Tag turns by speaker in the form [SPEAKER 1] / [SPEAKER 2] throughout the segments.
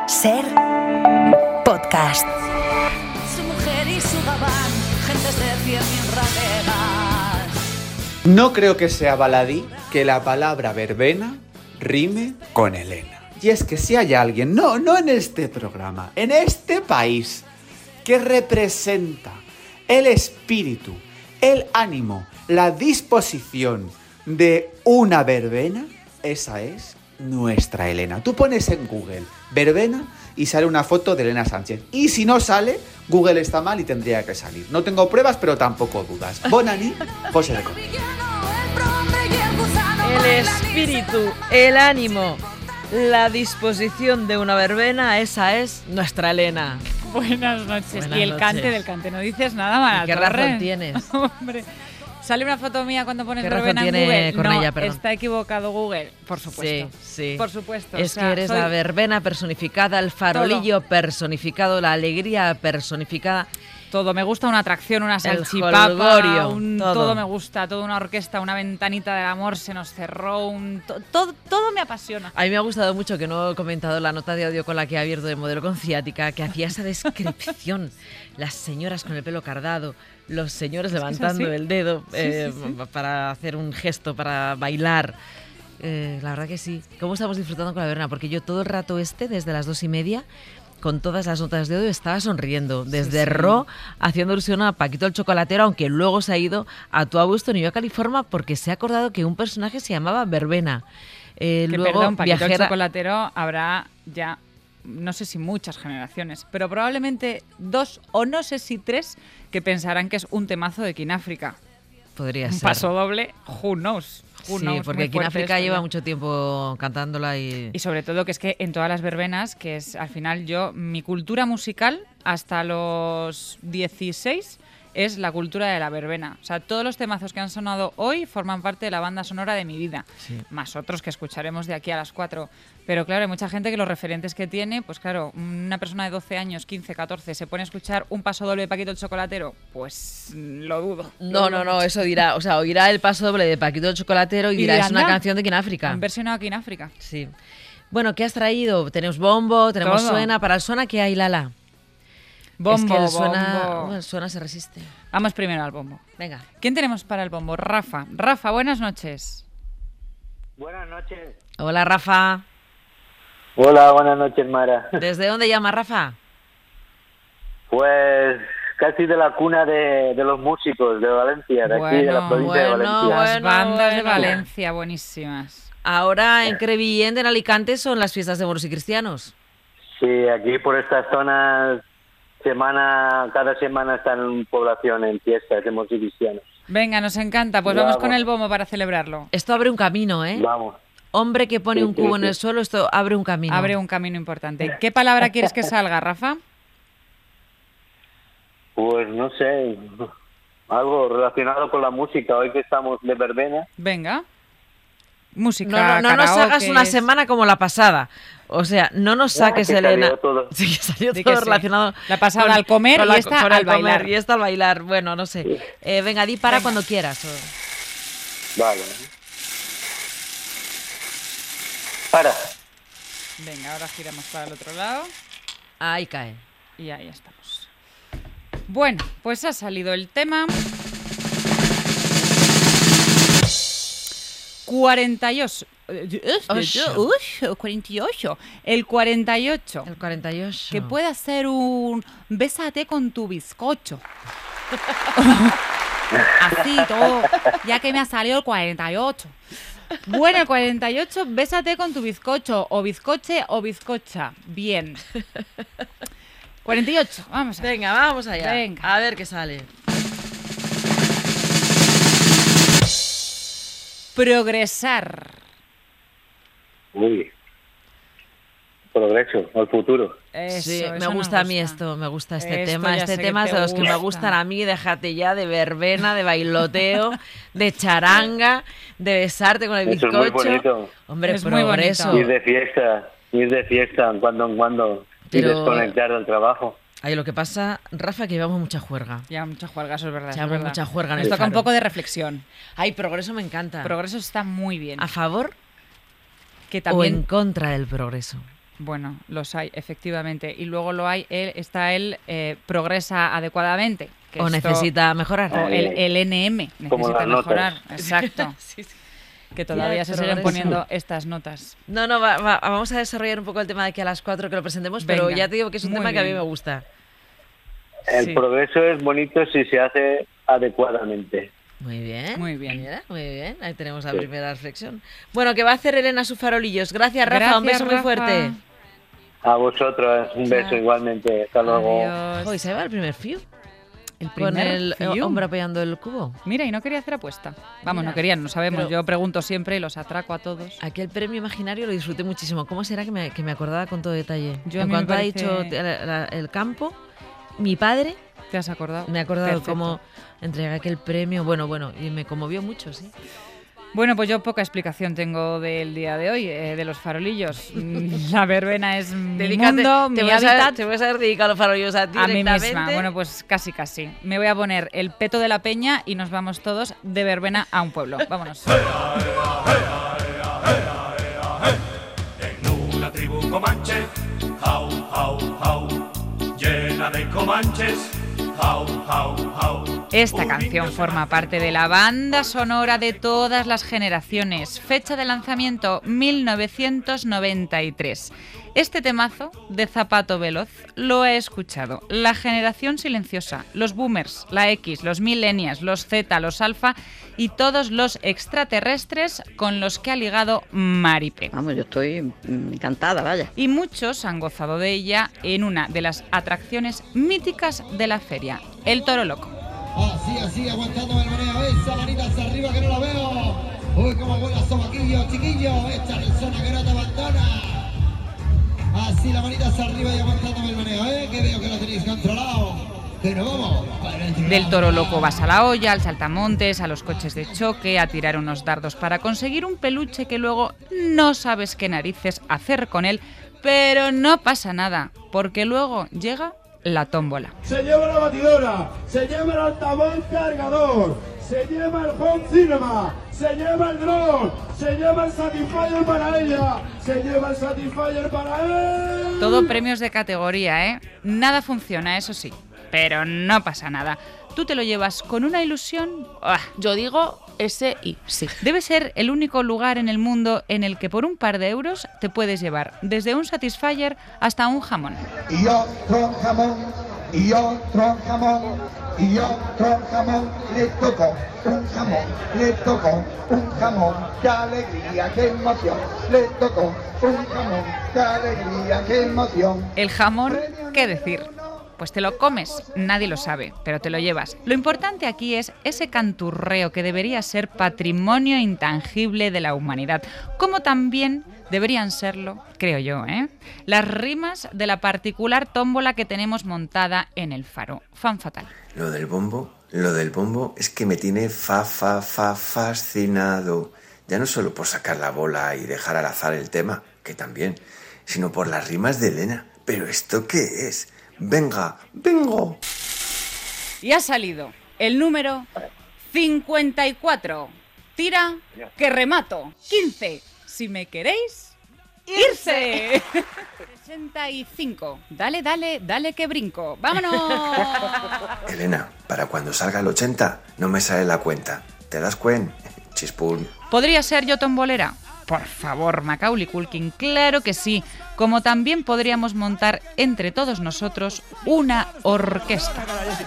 [SPEAKER 1] Ser podcast.
[SPEAKER 2] Su mujer y su gabán, gentes de cien mil rameras.
[SPEAKER 3] No creo que sea baladí que la palabra verbena rime con Elena. Y es que si hay alguien, no en este programa, en este país, que representa el espíritu, el ánimo, la disposición de una verbena, esa es nuestra Elena. Tú pones en Google verbena y sale una foto de Elena Sánchez. Y si no sale, Google está mal y tendría que salir. No tengo pruebas, pero tampoco dudas. Bonani, José de Cortés.
[SPEAKER 4] El espíritu, el ánimo, la disposición de una verbena, esa es nuestra Elena.
[SPEAKER 5] Buenas noches.
[SPEAKER 4] Buenas
[SPEAKER 5] y el
[SPEAKER 4] noches.
[SPEAKER 5] cante del cante, no dices nada, Mara.
[SPEAKER 4] ¿Qué razón tienes?
[SPEAKER 5] Hombre, sale una foto mía cuando pones
[SPEAKER 4] ¿Qué razón
[SPEAKER 5] verbena en
[SPEAKER 4] tiene
[SPEAKER 5] Google.
[SPEAKER 4] con
[SPEAKER 5] No,
[SPEAKER 4] ella, perdón?
[SPEAKER 5] está equivocado Google, por supuesto.
[SPEAKER 4] Sí.
[SPEAKER 5] Por supuesto.
[SPEAKER 4] Es
[SPEAKER 5] o sea,
[SPEAKER 4] que eres
[SPEAKER 5] soy
[SPEAKER 4] la verbena personificada, el farolillo personificado, la alegría personificada.
[SPEAKER 5] todo. Me gusta una atracción, una
[SPEAKER 4] El
[SPEAKER 5] salchipapa,
[SPEAKER 4] jolgorio, todo.
[SPEAKER 5] todo me gusta, toda una orquesta, una ventanita del amor se nos cerró, todo me apasiona.
[SPEAKER 4] A mí me ha gustado mucho, que no he comentado la nota de audio con la que he abierto de Modelo con Ciática, que hacía esa descripción. Las señoras con el pelo cardado, los señores levantando
[SPEAKER 5] así.
[SPEAKER 4] el dedo
[SPEAKER 5] Sí.
[SPEAKER 4] para hacer un gesto, para bailar. La verdad que sí. ¿Cómo estamos disfrutando con la verbena? Porque yo todo el rato desde las 2:30, con todas las notas de audio, estaba sonriendo. Desde
[SPEAKER 5] Sí.
[SPEAKER 4] Ro, haciendo ilusión a Paquito el Chocolatero, aunque luego se ha ido a Tu Augusto, New York, California, porque se ha acordado que un personaje se llamaba Verbena.
[SPEAKER 5] Que
[SPEAKER 4] Luego,
[SPEAKER 5] perdón, Paquito el
[SPEAKER 4] viajera...
[SPEAKER 5] Chocolatero habrá ya, no sé si muchas generaciones, pero probablemente 2 o no sé si 3 que pensarán que es un temazo de Kináfrica.
[SPEAKER 4] Podría
[SPEAKER 5] Un
[SPEAKER 4] ser.
[SPEAKER 5] paso doble, who knows. Who
[SPEAKER 4] Sí,
[SPEAKER 5] knows,
[SPEAKER 4] porque
[SPEAKER 5] muy
[SPEAKER 4] aquí en
[SPEAKER 5] fuerte
[SPEAKER 4] África
[SPEAKER 5] esto
[SPEAKER 4] lleva
[SPEAKER 5] ya.
[SPEAKER 4] mucho tiempo cantándola y...
[SPEAKER 5] Y sobre todo que es que en todas las verbenas, que es al final mi cultura musical hasta los 16 es la cultura de la verbena. O sea, todos los temazos que han sonado hoy forman parte de la banda sonora de mi vida.
[SPEAKER 4] Sí.
[SPEAKER 5] Más otros que escucharemos de aquí a las 4. Pero claro, hay mucha gente que los referentes que tiene, pues claro, una persona de 12 años, 15, 14, se pone a escuchar un paso doble de Paquito el Chocolatero, pues lo dudo.
[SPEAKER 4] No, eso dirá. O sea, oirá el paso doble de Paquito el Chocolatero y dirá,
[SPEAKER 5] dirá,
[SPEAKER 4] es una
[SPEAKER 5] anda,
[SPEAKER 4] canción de Kináfrica.
[SPEAKER 5] Han versionado aquí en África.
[SPEAKER 4] Sí. Bueno, ¿qué has traído? Tenemos bombo, tenemos
[SPEAKER 5] Todo.
[SPEAKER 4] suena. Para el suena, ¿qué hay, Lala?
[SPEAKER 5] Bombo,
[SPEAKER 4] es que el suena,
[SPEAKER 5] bombo.
[SPEAKER 4] bueno, el suena se resiste.
[SPEAKER 5] Vamos primero al bombo.
[SPEAKER 4] Venga.
[SPEAKER 5] ¿Quién tenemos para el bombo? Rafa. Rafa, buenas noches.
[SPEAKER 6] Buenas noches.
[SPEAKER 4] Hola, Rafa.
[SPEAKER 6] Hola, buenas noches, Mara.
[SPEAKER 4] ¿Desde dónde llama, Rafa?
[SPEAKER 6] Pues casi de la cuna de los músicos de Valencia, de aquí, de la provincia de Valencia.
[SPEAKER 5] Las bandas de
[SPEAKER 4] bueno.
[SPEAKER 5] Valencia, buenísimas.
[SPEAKER 4] Ahora en Crevillent, en Alicante, son las fiestas de moros y cristianos.
[SPEAKER 6] Sí, aquí por estas zonas, cada semana están en población en fiestas de músicos cristianos.
[SPEAKER 5] Venga, nos encanta. Pues vamos con el bombo para celebrarlo.
[SPEAKER 4] Esto abre un camino, ¿eh?
[SPEAKER 6] Vamos.
[SPEAKER 4] Hombre que pone
[SPEAKER 6] Sí,
[SPEAKER 4] un cubo
[SPEAKER 6] sí,
[SPEAKER 4] en el
[SPEAKER 6] sí.
[SPEAKER 4] suelo, esto abre un camino.
[SPEAKER 5] Abre un camino importante. ¿Qué palabra quieres que salga, Rafa?
[SPEAKER 6] Pues no sé, algo relacionado con la música, hoy que estamos de verbena.
[SPEAKER 5] Venga. Música,
[SPEAKER 4] No nos hagas
[SPEAKER 5] karaokes.
[SPEAKER 4] una semana como la pasada. O sea, no nos saques,
[SPEAKER 6] que
[SPEAKER 4] Elena.
[SPEAKER 6] salió todo.
[SPEAKER 4] Sí, que salió
[SPEAKER 5] Di
[SPEAKER 4] todo
[SPEAKER 5] que sí.
[SPEAKER 4] relacionado.
[SPEAKER 5] La pasada al comer y esta
[SPEAKER 4] con
[SPEAKER 5] al
[SPEAKER 4] el comer
[SPEAKER 5] bailar.
[SPEAKER 4] y esta al bailar. Bueno, no sé. Venga, di para cuando quieras.
[SPEAKER 6] Vale. Para.
[SPEAKER 5] Venga, ahora giramos para el otro lado.
[SPEAKER 4] Ahí cae.
[SPEAKER 5] Y ahí estamos. Bueno, pues ha salido el tema. 48. 48. El 48.
[SPEAKER 4] El 48.
[SPEAKER 5] Que puede ser un bésate con tu bizcocho. Así todo, ya que me ha salido el 48. Bueno, el 48, bésate con tu bizcocho, o bizcoche o bizcocha. Bien. 48, vamos a ver.
[SPEAKER 4] Venga, vamos allá.
[SPEAKER 5] Venga.
[SPEAKER 4] A ver qué sale.
[SPEAKER 5] Progresar.
[SPEAKER 6] Uy. Progreso, al futuro.
[SPEAKER 4] Sí,
[SPEAKER 5] Eso
[SPEAKER 4] me
[SPEAKER 5] nos
[SPEAKER 4] gusta a mí esto, me gusta este
[SPEAKER 5] Esto
[SPEAKER 4] tema.
[SPEAKER 5] ya
[SPEAKER 4] Este
[SPEAKER 5] sé que
[SPEAKER 4] tema es
[SPEAKER 5] te
[SPEAKER 4] de los que me
[SPEAKER 5] gusta.
[SPEAKER 4] gustan a mí. Déjate ya de verbena, de bailoteo, de charanga, de besarte con el
[SPEAKER 6] Eso es
[SPEAKER 4] bizcocho.
[SPEAKER 6] muy bonito.
[SPEAKER 4] Hombre,
[SPEAKER 5] Es muy
[SPEAKER 4] progreso.
[SPEAKER 5] bonito.
[SPEAKER 6] Ir de fiesta en cuando y
[SPEAKER 4] Pero-
[SPEAKER 6] desconectar del trabajo.
[SPEAKER 4] Ay, lo que pasa, Rafa, que llevamos mucha juerga.
[SPEAKER 5] Ya, mucha juerga, eso es verdad. eso es
[SPEAKER 4] Llevamos
[SPEAKER 5] verdad.
[SPEAKER 4] mucha juerga en
[SPEAKER 5] Nos
[SPEAKER 4] el
[SPEAKER 5] toca un
[SPEAKER 4] faro.
[SPEAKER 5] poco de reflexión.
[SPEAKER 4] Ay, progreso me encanta.
[SPEAKER 5] Progreso está muy bien.
[SPEAKER 4] ¿A favor
[SPEAKER 5] Que
[SPEAKER 4] o
[SPEAKER 5] también
[SPEAKER 4] en contra del progreso?
[SPEAKER 5] Bueno, los hay, efectivamente. Y luego está el progresa adecuadamente.
[SPEAKER 4] O necesita mejorar.
[SPEAKER 5] O el NM necesita mejorar. Exacto.
[SPEAKER 4] Sí, sí.
[SPEAKER 5] Que todavía se siguen poniendo estas notas.
[SPEAKER 4] No, vamos a desarrollar un poco el tema de aquí a las 4 que lo presentemos, pero ya te digo que es un tema que a mí me gusta.
[SPEAKER 6] El progreso es bonito si se hace adecuadamente.
[SPEAKER 4] Muy bien.
[SPEAKER 5] Muy bien.
[SPEAKER 4] Mira, muy bien. Ahí tenemos la primera reflexión. Bueno, que va a hacer Elena sus farolillos. Gracias, Rafa. Un beso muy fuerte.
[SPEAKER 6] A vosotros, un beso igualmente. Hasta luego.
[SPEAKER 5] Adiós.
[SPEAKER 4] Hoy se va el primer fiu.
[SPEAKER 5] Con
[SPEAKER 4] el hombre apoyando el cubo.
[SPEAKER 5] Mira, y no quería hacer apuesta. Vamos,
[SPEAKER 4] Mira,
[SPEAKER 5] no querían, no sabemos.
[SPEAKER 4] pero
[SPEAKER 5] Yo pregunto siempre y los atraco a todos.
[SPEAKER 4] Aquel premio imaginario lo disfruté muchísimo. ¿Cómo será que me acordaba con todo detalle?
[SPEAKER 5] Yo a
[SPEAKER 4] en
[SPEAKER 5] mí me
[SPEAKER 4] cuanto ha
[SPEAKER 5] parece-
[SPEAKER 4] dicho el campo, mi padre
[SPEAKER 5] ¿Te has acordado?
[SPEAKER 4] me ha acordado
[SPEAKER 5] Perfecto.
[SPEAKER 4] cómo entregué aquel premio. Bueno, y me conmovió mucho, sí.
[SPEAKER 5] Bueno, pues yo poca explicación tengo del día de hoy, de los farolillos. La verbena es mi mundo, mi hábitat.
[SPEAKER 4] Te vas a dedicar los farolillos a ti
[SPEAKER 5] A mí
[SPEAKER 4] directamente.
[SPEAKER 5] misma. Bueno, pues casi. Me voy a poner el peto de la peña y nos vamos todos de verbena a un pueblo. Vámonos.
[SPEAKER 7] En una tribu comanche, jau, jau, jau, llena de comanches, jau, jau, jau.
[SPEAKER 5] Esta canción forma parte de la banda sonora de todas las generaciones. Fecha de lanzamiento 1993. Este temazo de Zapato Veloz lo he escuchado la generación silenciosa, los boomers, la X, los millennials, los Z, los alfa y todos los extraterrestres con los que ha ligado Maripé.
[SPEAKER 8] Vamos, yo estoy encantada, vaya.
[SPEAKER 5] Y muchos han gozado de ella en una de las atracciones míticas de la feria, el Toro Loco.
[SPEAKER 9] Así, aguantando el meneo. Esa manita hacia arriba que no la veo. Uy, cómo vuela sobaquillo, chiquillo. Echa el zona que no te abandona. Así la manita hacia arriba y aguantando el meneo, que veo que lo tenéis controlado. Que no vamos.
[SPEAKER 5] Del Toro Loco vas a la olla, al saltamontes, a los coches de choque, a tirar unos dardos para conseguir un peluche que luego no sabes qué narices hacer con él, pero no pasa nada, porque luego llega la tómbola.
[SPEAKER 10] Se lleva la batidora, se lleva el altavoz cargador, se lleva el home cinema, se lleva el drone, se lleva el Satisfyer para ella, se lleva el Satisfyer para él.
[SPEAKER 5] Todo premios de categoría, ¿eh? Nada funciona, eso sí, pero no pasa nada. Tú te lo llevas con una ilusión.
[SPEAKER 4] Yo digo ese y sí.
[SPEAKER 5] Debe ser el único lugar en el mundo en el que por un par de euros te puedes llevar desde un Satisfyer hasta un jamón.
[SPEAKER 9] Y otro jamón, y otro jamón, y otro jamón. Le tocó un jamón, le tocó un jamón. ¡Qué alegría, qué emoción! Le tocó un jamón, qué alegría, qué emoción.
[SPEAKER 5] El jamón, ¿qué decir? Pues te lo comes, nadie lo sabe, pero te lo llevas. Lo importante aquí es ese canturreo que debería ser patrimonio intangible de la humanidad, como también deberían serlo, creo yo, las rimas de la particular tómbola que tenemos montada en el Faro. Fan fatal.
[SPEAKER 11] Lo del bombo es que me tiene fascinado. Ya no solo por sacar la bola y dejar al azar el tema, que también, sino por las rimas de Elena. ¿Pero esto qué es? Venga, vengo.
[SPEAKER 5] Y ha salido el número 54. Tira, que remato. 15. Si me queréis, irse. 65. Dale, que brinco. ¡Vámonos!
[SPEAKER 11] Elena, para cuando salga el 80, no me sale la cuenta. ¿Te das cuenta? Chispún.
[SPEAKER 5] ¿Podría ser yo tombolera? Por favor, Macaulay Culkin, claro que sí. Como también podríamos montar entre todos nosotros una orquesta.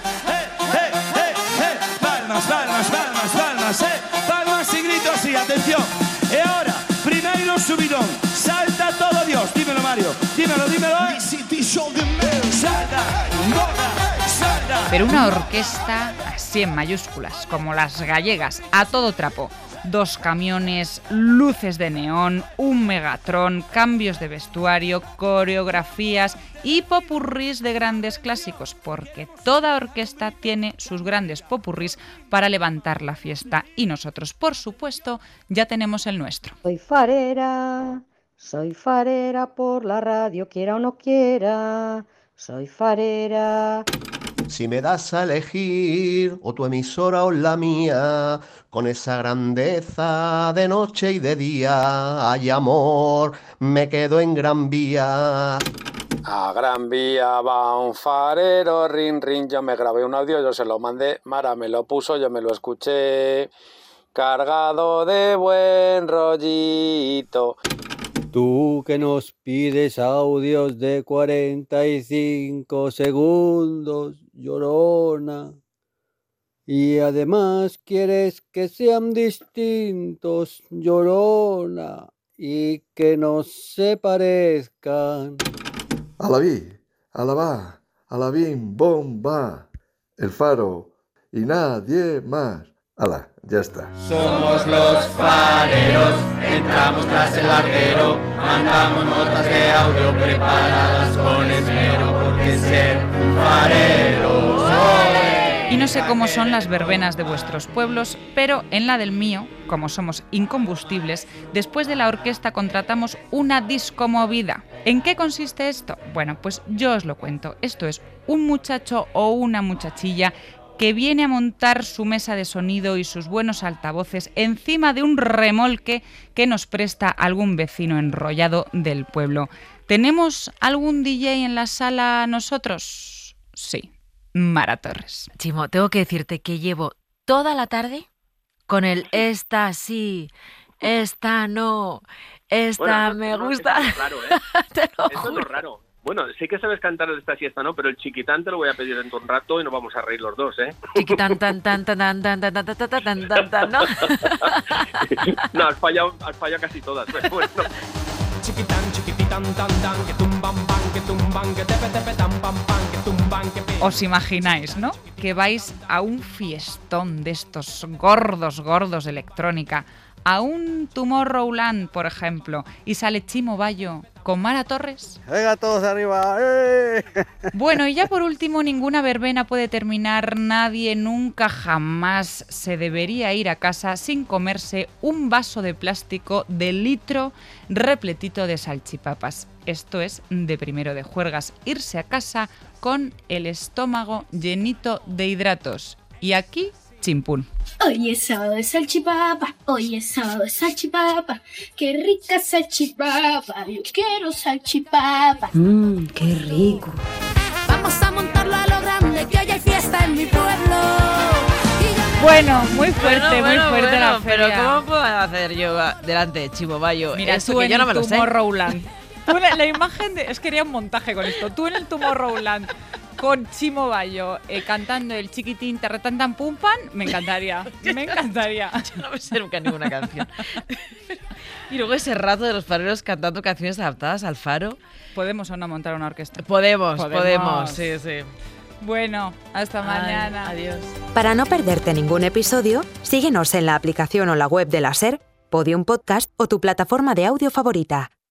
[SPEAKER 10] Palmas, palmas y gritos y atención. Y ahora, primero subidón. Salta todo Dios. Dímelo, Mario. Dímelo. Salta, salta.
[SPEAKER 5] Pero una orquesta así en mayúsculas, como las gallegas, a todo trapo. 2 camiones, luces de neón, un megatrón, cambios de vestuario, coreografías y popurrís de grandes clásicos, porque toda orquesta tiene sus grandes popurrís para levantar la fiesta y nosotros, por supuesto, ya tenemos el nuestro.
[SPEAKER 8] Soy farera por la radio, quiera o no quiera, soy farera.
[SPEAKER 12] Si me das a elegir o tu emisora o la mía, con esa grandeza de noche y de día, ay amor, me quedo en Gran Vía.
[SPEAKER 13] A Gran Vía va un farero, rin, rin, yo me grabé un audio, yo se lo mandé, Mara me lo puso, yo me lo escuché, cargado de buen rollito.
[SPEAKER 14] Tú que nos pides audios de 45 segundos, llorona, y además quieres que sean distintos, llorona, y que no se parezcan.
[SPEAKER 15] Alabí, alabá, alabín, bomba, el faro y nadie más. Ala, ya está.
[SPEAKER 3] Somos los fareros, entramos tras el larguero, mandamos notas de audio preparadas con esmero, porque ser fareros.
[SPEAKER 5] Y no sé cómo son las verbenas de vuestros pueblos, pero en la del mío, como somos incombustibles, después de la orquesta contratamos una discomovida. ¿En qué consiste esto? Bueno, pues yo os lo cuento. Esto es un muchacho o una muchachilla que viene a montar su mesa de sonido y sus buenos altavoces encima de un remolque que nos presta algún vecino enrollado del pueblo. ¿Tenemos algún DJ en la sala nosotros? Sí, Mara Torres.
[SPEAKER 4] Chimo, tengo que decirte que llevo toda la tarde con el esta sí, esta no, esta bueno, me gusta.
[SPEAKER 16] Es raro, ¿eh?
[SPEAKER 4] Te lo
[SPEAKER 16] eso
[SPEAKER 4] juro.
[SPEAKER 16] Es raro. Bueno, sé que sabes cantar el esta siesta, ¿no? Pero el chiquitán te lo voy a pedir dentro de un rato y nos vamos a reír los dos, ¿eh?
[SPEAKER 4] Chiquitán, tan, tan, tan, tan, tan, tan, tan, tan, tan, tan, tan, ¿no?
[SPEAKER 16] No, has fallado casi todas, pero bueno.
[SPEAKER 7] Chiquitán, chiquititán, tan, tan, que tumban, pan, que tumban, que tepe, tepe, tan, pam, pan, que tumban, que pe.
[SPEAKER 5] Os imagináis, ¿no? Que vais a un fiestón de estos gordos de electrónica, a un Tomorrowland, por ejemplo, y sale Chimo Bayo con Mara Torres.
[SPEAKER 14] ¡Venga todos arriba!
[SPEAKER 5] Bueno, y ya por último, ninguna verbena puede terminar, nadie nunca jamás se debería ir a casa sin comerse un vaso de plástico de litro repletito de salchipapas. Esto es de primero de juergas, irse a casa con el estómago llenito de hidratos. Y aquí, chimpún.
[SPEAKER 17] Hoy es sábado de salchipapa, hoy es sábado de salchipapa, qué rica salchipapa, yo quiero salchipapa.
[SPEAKER 1] Qué rico.
[SPEAKER 2] Vamos a montarlo a lo grande, que hoy hay fiesta en mi pueblo.
[SPEAKER 5] Bueno, muy fuerte la feria.
[SPEAKER 4] Pero ¿cómo puedo hacer yo delante de Chimo Bayo?
[SPEAKER 5] Mira,
[SPEAKER 4] eso
[SPEAKER 5] tú
[SPEAKER 4] que
[SPEAKER 5] en
[SPEAKER 4] yo no me
[SPEAKER 5] el
[SPEAKER 4] lo sé.
[SPEAKER 5] Tomorrowland. Tú la imagen es que haría un montaje con esto. Tú en el Tomorrowland con Chimo Bayo cantando el chiquitín tarretán tan pum pan, me encantaría. Me encantaría.
[SPEAKER 4] Yo no me sé nunca ninguna canción. Y luego ese rato de los fareros cantando canciones adaptadas al faro.
[SPEAKER 5] ¿Podemos o no montar una orquesta?
[SPEAKER 4] Podemos, sí.
[SPEAKER 5] Bueno, hasta mañana.
[SPEAKER 4] Adiós.
[SPEAKER 1] Para no perderte ningún episodio, síguenos en la aplicación o la web de la SER, Podium Podcast o tu plataforma de audio favorita.